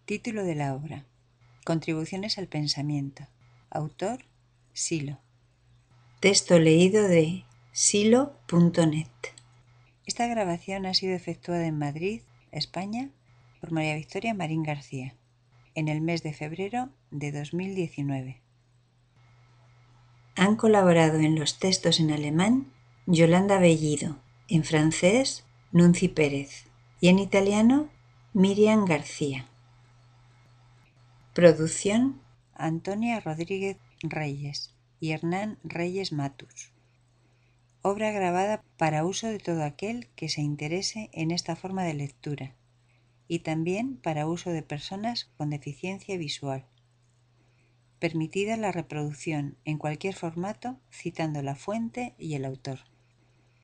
Título de la obra: Contribuciones al pensamiento. Autor: Silo. Texto leído de silo.net. Esta grabación ha sido efectuada en Madrid, España, por María Victoria Marín García, en el mes de febrero de 2019. Han colaborado en los textos en alemán Yolanda Bellido, en francés Nunzi Pérez y en italiano Miriam García. Producción Antonia Rodríguez Reyes y Hernán Reyes Matus. Obra grabada para uso de todo aquel que se interese en esta forma de lectura y también para uso de personas con deficiencia visual. Permitida la reproducción en cualquier formato citando la fuente y el autor.